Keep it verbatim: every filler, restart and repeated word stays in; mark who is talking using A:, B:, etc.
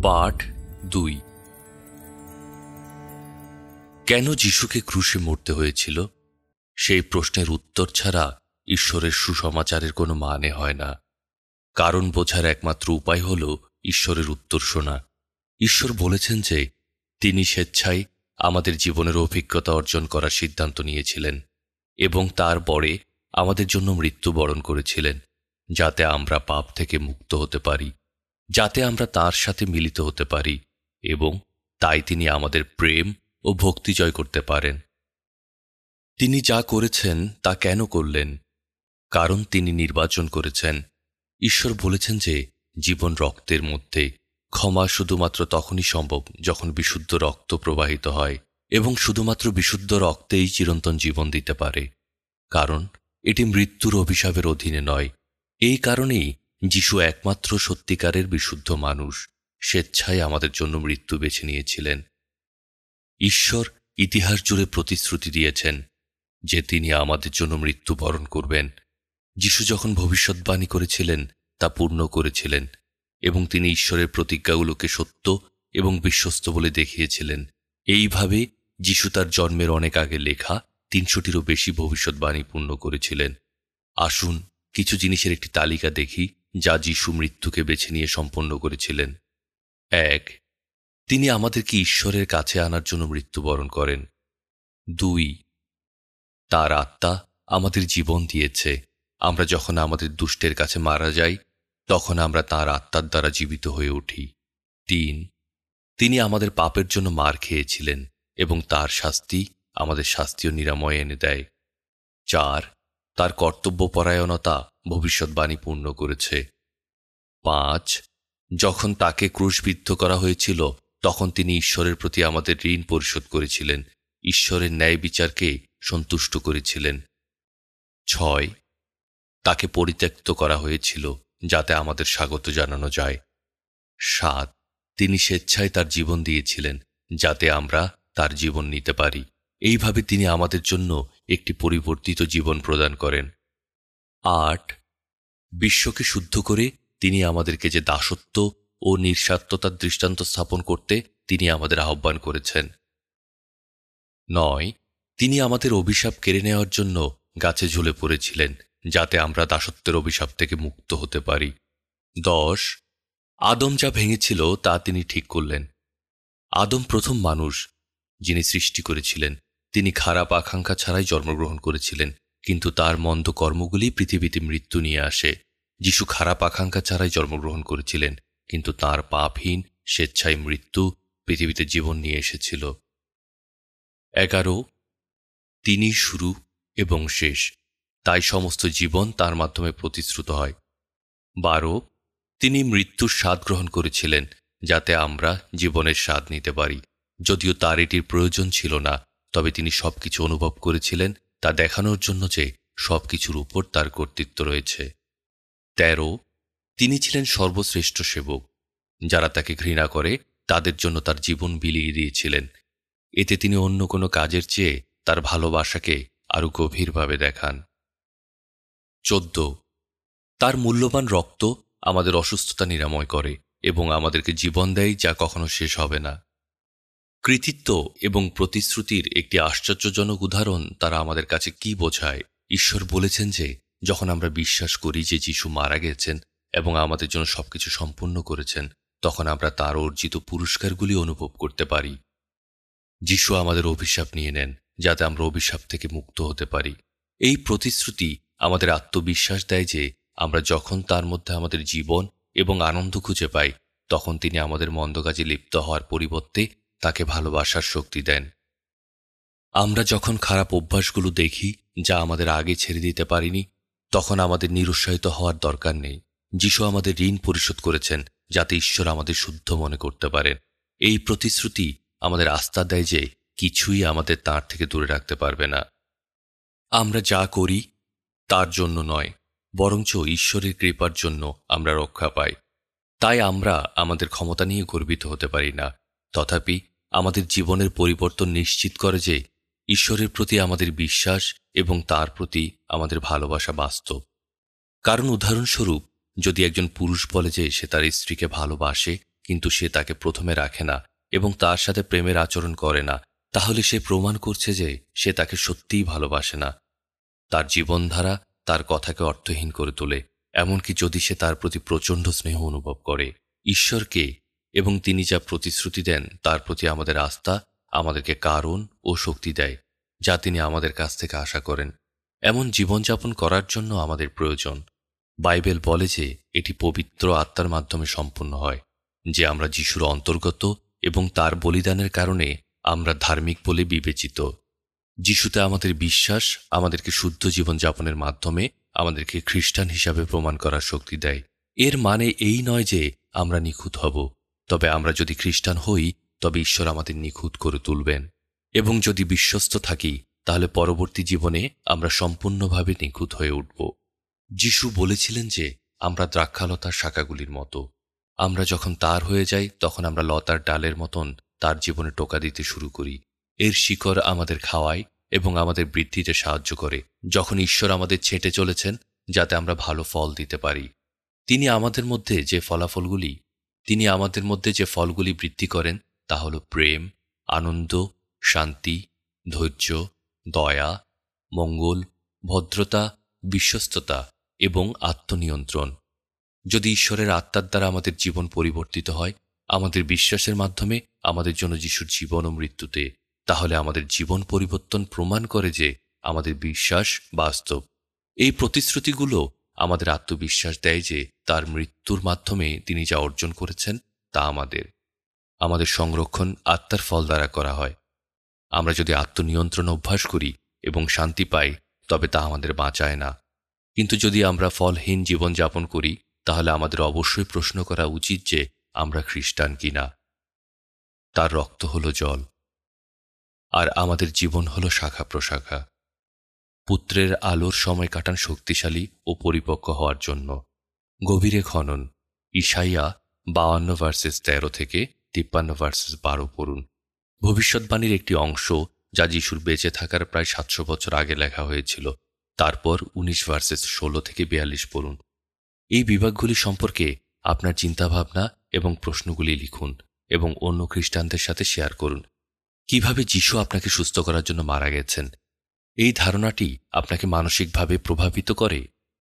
A: পাঠ দুই। কেন যিশুকে ক্রুশে মরতে হয়েছিল সেই প্রশ্নের উত্তর ছাড়া ঈশ্বরের সুসমাচারের কোনো মানে হয় না। কারণ বোঝার একমাত্র উপায় হল ঈশ্বরের উত্তর শোনা। ঈশ্বর বলেছেন যে তিনি স্বেচ্ছায় আমাদের জীবনের অভিজ্ঞতা অর্জন করার সিদ্ধান্ত নিয়েছিলেন এবং তারপরে আমাদের জন্য মৃত্যুবরণ করেছিলেন, যাতে আমরা পাপ থেকে মুক্ত হতে পারি, যাতে আমরা তাঁর সাথে মিলিত হতে পারি এবং তাই তিনি আমাদের প্রেম ও ভক্তি জয় করতে পারেন। তিনি যা করেছেন তা কেন করলেন? কারণ তিনি নির্বাচন করেছেন। ঈশ্বর বলেছেন যে জীবন রক্তের মধ্যে, ক্ষমা শুধুমাত্র তখনই সম্ভব যখন বিশুদ্ধ রক্ত প্রবাহিত হয়, এবং শুধুমাত্র বিশুদ্ধ রক্তেই চিরন্তন জীবন দিতে পারে, কারণ এটি মৃত্যুর অভিশাপের অধীনে নয়। এই কারণেই যিশু একমাত্র সত্যিকারের বিশুদ্ধ মানুষ স্বেচ্ছায় আমাদের জন্য মৃত্যু বেছে নিয়েছিলেন। ঈশ্বর ইতিহাস জুড়ে প্রতিশ্রুতি দিয়েছেন যে তিনি আমাদের জন্য মৃত্যুবরণ করবেন। যিশু যখন ভবিষ্যদ্বাণী করেছিলেন তা পূর্ণ করেছিলেন এবং তিনি ঈশ্বরের প্রতিজ্ঞাগুলোকে সত্য এবং বিশ্বস্ত বলে দেখিয়েছিলেন। এইভাবে যিশু তার জন্মের অনেক আগে লেখা তিনশোটিরও বেশি ভবিষ্যদ্বাণী পূর্ণ করেছিলেন। আসুন কিছু জিনিসের একটি তালিকা দেখি যা যিশু মৃত্যুকে বেছে নিয়ে সম্পন্ন করেছিলেন। এক, তিনি আমাদেরকে ঈশ্বরের কাছে আনার জন্য মৃত্যুবরণ করেন। দুই, তাঁর আত্মা আমাদের জীবন দিয়েছে। আমরা যখন আমাদের দুষ্টের কাছে মারা যাই তখন আমরা তাঁর আত্মার দ্বারা জীবিত হয়ে উঠি। তিন, তিনি আমাদের পাপের জন্য মার খেয়েছিলেন এবং তার শাস্তি আমাদের শাস্তিও নিরাময় এনে দেয়। চার, তার কর্তব্যপরায়ণতা ভবিষ্যদ্বাণী পূর্ণ করেছে। পাঁচ, যখন তাকে ক্রুশবিদ্ধ করা হয়েছিল তখন তিনি ঈশ্বরের প্রতি আমাদের ঋণ পরিশোধ করেছিলেন, ঈশ্বরের ন্যায় বিচারকে সন্তুষ্ট করেছিলেন। ছয়, তাকে পরিত্যক্ত করা হয়েছিল যাতে আমাদের স্বাগত জানানো যায়। সাত, তিনি স্বেচ্ছায় তার জীবন দিয়েছিলেন যাতে আমরা তার জীবন নিতে পারি। এইভাবে তিনি আমাদের জন্য একটি পরিবর্তিত জীবন প্রদান করেন। আট, বিশ্বকে শুদ্ধ করে তিনি আমাদেরকে যে দাসত্ব ও নিঃস্বার্থতার দৃষ্টান্ত স্থাপন করতে তিনি আমাদের আহ্বান করেছেন। নয়, তিনি আমাদের অভিশাপ কেড়ে নেওয়ার জন্য গাছে ঝুলে পড়েছিলেন যাতে আমরা দাসত্বের অভিশাপ থেকে মুক্ত হতে পারি। দশ, আদম যা ভেঙেছিল তা তিনি ঠিক করলেন। আদম প্রথম মানুষ যিনি সৃষ্টি করেছিলেন। তিনি খারাপ আকাঙ্ক্ষা ছাড়াই জন্মগ্রহণ করেছিলেন, কিন্তু তার মন্দ কর্মগুলি পৃথিবীতে মৃত্যু নিয়ে আসে। যিশু খারাপ আকাঙ্ক্ষা ছাড়াই জন্মগ্রহণ করেছিলেন, কিন্তু তাঁর পাপহীন স্বেচ্ছায় মৃত্যু পৃথিবীতে জীবন নিয়ে এসেছিল। এগারো, তিনি শুরু এবং শেষ, তাই সমস্ত জীবন তার মাধ্যমে প্রতিশ্রুত হয়। বারো, তিনি মৃত্যুর স্বাদ গ্রহণ করেছিলেন যাতে আমরা জীবনের স্বাদ নিতে পারি। যদিও তার এটির প্রয়োজন ছিল না, তবে তিনি সবকিছু অনুভব করেছিলেন তা দেখানোর জন্য যে সবকিছুর উপর তার কর্তৃত্ব রয়েছে। তেরো, তিনি ছিলেন সর্বশ্রেষ্ঠ সেবক। যারা তাকে ঘৃণা করে তাদের জন্য তার জীবন বিলিয়ে দিয়েছিলেন। এতে তিনি অন্য কোনো কাজের চেয়ে তার ভালোবাসাকে আরো গভীরভাবে দেখান। চোদ্দ, তার মূল্যবান রক্ত আমাদের অসুস্থতা নিরাময় করে এবং আমাদেরকে জীবন দেয় যা কখনো শেষ হবে না। কৃতিত্ব এবং প্রতিশ্রুতির একটি আশ্চর্যজনক উদাহরণ তারা আমাদের কাছে কি বোঝায়। ঈশ্বর বলেছেন যে যখন আমরা বিশ্বাস করি যে যিশু মারা গেছেন এবং আমাদের জন্য সবকিছু সম্পূর্ণ করেছেন, তখন আমরা তার অর্জিত পুরস্কারগুলি অনুভব করতে পারি। যিশু আমাদের অভিশাপ নিয়ে নেন যাতে আমরা অভিশাপ থেকে মুক্ত হতে পারি। এই প্রতিশ্রুতি আমাদের আত্মবিশ্বাস দেয় যে আমরা যখন তার মধ্যে আমাদের জীবন এবং আনন্দ খুঁজে পাই, তখন তিনি আমাদের মন্দ কাজে লিপ্ত হওয়ার পরিবর্তে তাকে ভালোবাসার শক্তি দেন। আমরা যখন খারাপ অভ্যাসগুলো দেখি যা আমাদের আগে ছেড়ে দিতে পারিনি, তখন আমাদের নিরুৎসাহিত হওয়ার দরকার নেই। যিশু আমাদের ঋণ পরিশোধ করেছেন যাতে ঈশ্বর আমাদের শুদ্ধ মনে করতে পারেন। এই প্রতিশ্রুতি আমাদের আস্থা দেয় যে কিছুই আমাদের তাঁর থেকে দূরে রাখতে পারবে না। আমরা যা করি তার জন্য নয়, বরঞ্চ ঈশ্বরের কৃপার জন্য আমরা রক্ষা পাই। তাই আমরা আমাদের ক্ষমতা নিয়ে গর্বিত হতে পারি না। তথাপি আমাদের জীবনের পরিবর্তন নিশ্চিত করে যে ঈশ্বরের প্রতি আমাদের বিশ্বাস এবং তার প্রতি আমাদের ভালোবাসা বাস্তব। কারণ উদাহরণস্বরূপ, যদি একজন পুরুষ বলে যে সে তার স্ত্রীকে ভালোবাসে কিন্তু সে তাকে প্রথমে রাখে না এবং তার সাথে প্রেমের আচরণ করে না, তাহলে সে প্রমাণ করছে যে সে তাকে সত্যিই ভালোবাসে না। তার জীবনধারা তার কথাকে অর্থহীন করে তোলে, এমনকি যদি সে তার প্রতি প্রচণ্ড স্নেহ অনুভব করে। ঈশ্বরকে এবং তিনি যা প্রতিশ্রুতি দেন তার প্রতি আমাদের আস্থা আমাদেরকে কারণ ও শক্তি দেয়, যা তিনি আমাদের কাছ থেকে আশা করেন। এমন জীবনযাপন করার জন্য আমাদের প্রয়োজন। বাইবেল বলে যে এটি পবিত্র আত্মার মাধ্যমে সম্পন্ন হয়, যে আমরা যিশুর অন্তর্গত এবং তার বলিদানের কারণে আমরা ধার্মিক বলে বিবেচিত। যিশুতে আমাদের বিশ্বাস আমাদেরকে শুদ্ধ জীবনযাপনের মাধ্যমে আমাদেরকে খ্রিস্টান হিসাবে প্রমাণ করার শক্তি দেয়। এর মানে এই নয় যে আমরা নিখুঁত হব, তবে আমরা যদি খ্রিস্টান হই তবে ঈশ্বর আমাদের নিখুঁত করে তুলবেন, এবং যদি বিশ্বস্ত থাকি তাহলে পরবর্তী জীবনে আমরা সম্পূর্ণভাবে নিখুঁত হয়ে উঠব। যিশু বলেছিলেন যে আমরা দ্রাক্ষালতার শাখাগুলির মতো। আমরা যখন তার হয়ে যাই তখন আমরা লতার ডালের মতন তার জীবনে টোকা দিতে শুরু করি। এর শিকড় আমাদের খাওয়ায় এবং আমাদের বৃদ্ধিতে সাহায্য করে। যখন ঈশ্বর আমাদের ছেঁটে চলেছেন যাতে আমরা ভালো ফল দিতে পারি, তিনি আমাদের মধ্যে যে ফলাফলগুলি তিনি আমাদের মধ্যে যে ফলগুলি বৃদ্ধি করেন তা হল প্রেম, আনন্দ, শান্তি, ধৈর্য, দয়া, মঙ্গল, ভদ্রতা, বিশ্বস্ততা এবং আত্মনিয়ন্ত্রণ। যদি ঈশ্বরের আত্মার দ্বারা আমাদের জীবন পরিবর্তিত হয়, আমাদের বিশ্বাসের মাধ্যমে আমাদের জন্য যিশুর জীবন ও মৃত্যুতে, তাহলে আমাদের জীবন পরিবর্তন প্রমাণ করে যে আমাদের বিশ্বাস বাস্তব। এই প্রতিশ্রুতিগুলো আমাদের আত্মবিশ্বাস দেয় যে তার মৃত্যুর মাধ্যমে তিনি যা অর্জন করেছেন তা আমাদের আমাদের সংরক্ষণ আত্মার ফল দ্বারা করা হয়। আমরা যদি আত্মনিয়ন্ত্রণ অভ্যাস করি এবং শান্তি পাই তবে তা আমাদের বাঁচায় না। কিন্তু যদি আমরা ফলহীন জীবনযাপন করি তাহলে আমাদের অবশ্যই প্রশ্ন করা উচিত যে আমরা খ্রিস্টান কিনা। তার রক্ত হল জল, আর আমাদের জীবন হল শাখা প্রশাখা। পুত্রের আলোর সময় কাটান শক্তিশালী ও পরিপক্ক হওয়ার জন্য। গভীরে খনন। ইসাইয়া বাউান্ন ভার্সেস তেরো থেকে তিপ্পান্ন ভার্সেস বারো পড়ুন। ভবিষ্যৎবাণীর একটি অংশ যা যিশুর বেঁচে থাকার প্রায় সাতশো বছর আগে লেখা হয়েছিল। তারপর উনিশ ভার্সেস ষোলো থেকে বিয়াল্লিশ পড়ুন। এই বিভাগগুলি সম্পর্কে আপনার চিন্তাভাবনা এবং প্রশ্নগুলি লিখুন এবং অন্য খ্রিস্টানদের সাথে শেয়ার করুন। কিভাবে যিশু আপনাকে সুস্থ করার জন্য মারা গেছেন, এই ধারণাটি আপনাকে মানসিকভাবে প্রভাবিত করে।